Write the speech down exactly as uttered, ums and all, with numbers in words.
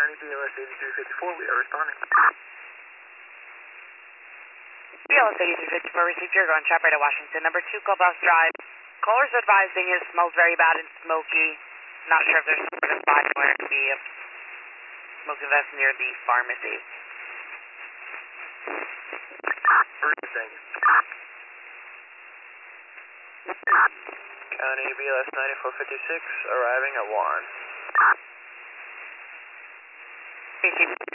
County B L S eighty-three fifty-four, we are responding. B L S eighty-three fifty-four, received your on Chop right at Washington, number two, Clubhouse Drive. Callers advising it smells very bad and smoky. Not sure if there's some sort of spot where it could be a smoking vest near the pharmacy. Thank you. County B L S ninety-four fifty-six, arriving at Warren. Appreciate it.